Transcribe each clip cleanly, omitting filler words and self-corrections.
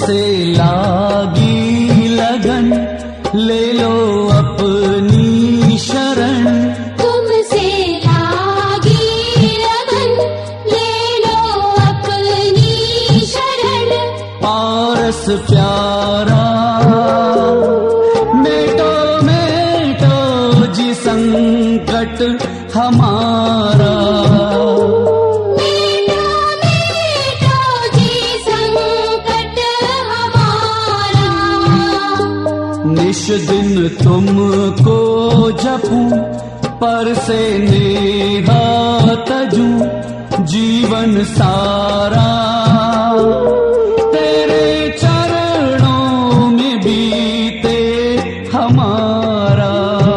तुमसे लागी लगन, ले लो अपनी शरण। तुमसे लागी लगन, ले लो अपनी शरण। पारस प्यारा मेटो मेटो जी संकट हमारा। निश दिन तुमको जपूं, पर से नेहा तजूं, जीवन सारा तेरे चरणों में बीते हमारा।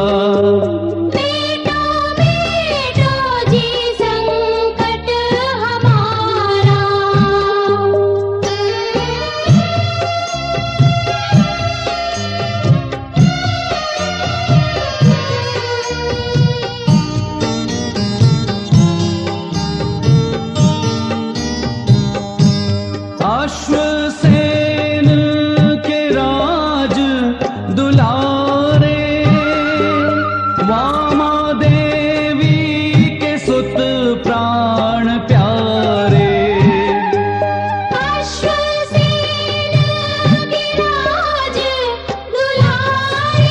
बेटो बेटो जी संकट हमारा। अश्वसेन के राज दुलारे, वामा देवी के सुत प्राण प्यारे। अश्वसेन के राज दुलारे,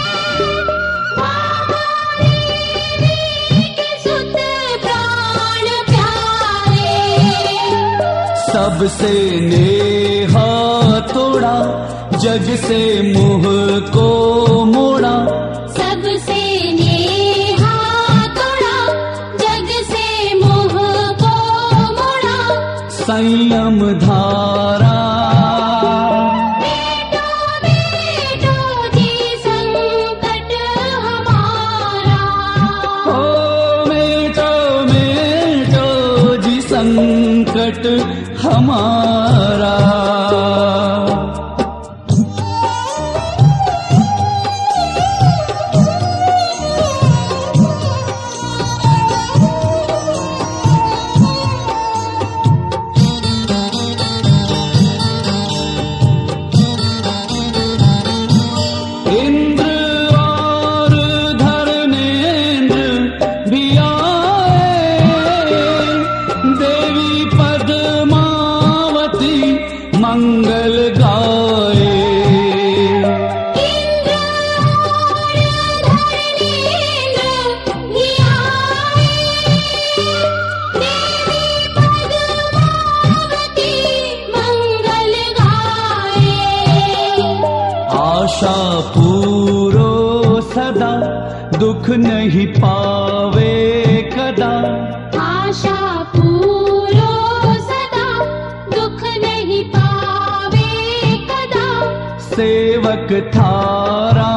वामा देवी के सुत प्राण प्यारे। सबसे नेहा तोड़ा, जग से मुँह को मोड़ा। सबसे नेहा तोड़ा, जग से मुँह को मोड़ा। संयम धारा बेटो बेटो जी संकट हमारा। ओ मेटो मेटो जी संकट हमारा। इंद्र और धर्मेंद्र भी आए, देवी पद्मावती मंगल गाए। इंद्र और धर्मेंद्र भी आए, देवी पद्मावती मंगल गाए। आशा पूरो सदा, दुख नहीं पावे कदा। आशा पूरो सदा, दुख नहीं पावे कदा। सेवक थारा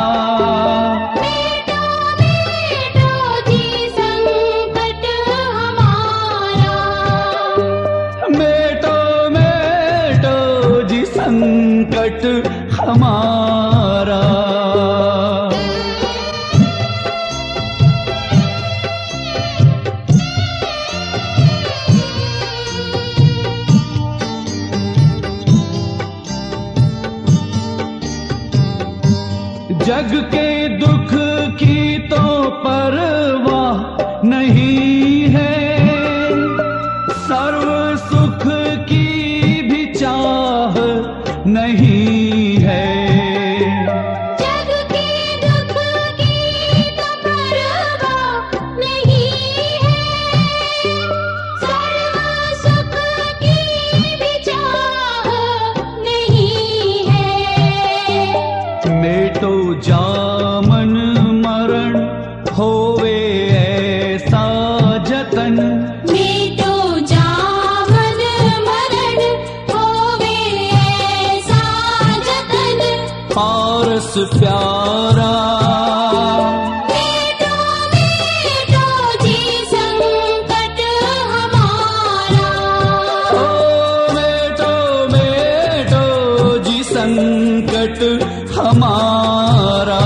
बेटो बेटो जी संकट हमारा। मेटो मेटो जी संकट हमारा। जग के दुख की तो परवाह नहीं है, सर्व सुख की भी चाह नहीं है। जग के दुख की तो परवाह नहीं है, सर्व सुख की भी चाह नहीं है। मेटो जामन मरण होवे ऐसा जतन, मेटो जामन मरण होवे ऐसा जतन। पारस प्यारा बेटो बेटो जी संकट हमारा। ओ मेटो मेटो जी संकट हमारा।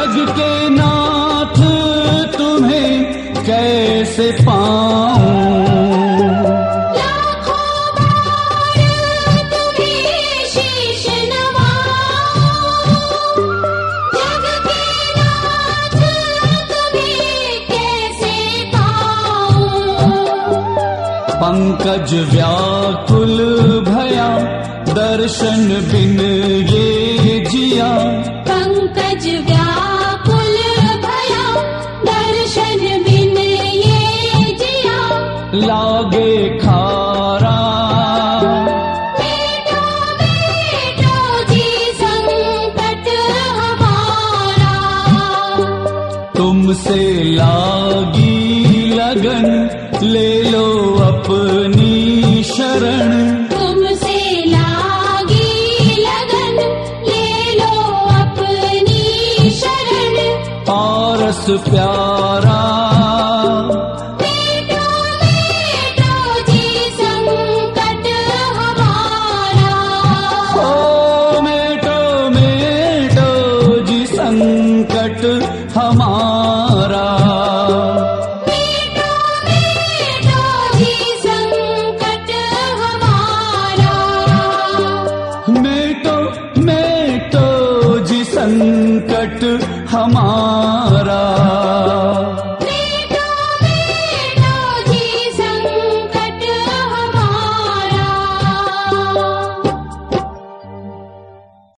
जग के नाथ तुम्हें कैसे पाऊं। लाखों बार तुम्हें शीश नवाऊं, जग के नाथ तुम्हें कैसे पाऊं। पंकज व्याकुल भया दर्शन बिन ये जिया। पंकज व्याकुल भया दर्शन बिन ये जिया। लागे खारा मेटो मेटो जी संकट हमारा। तुमसे लागी लगन ले लो अपनी शरण। तुमसे लागी लगन ले लो अपनी शरण। पारस प्यारा मेटो मेटो जी संकट हमारा। ओ मेटो मेटो जी संकट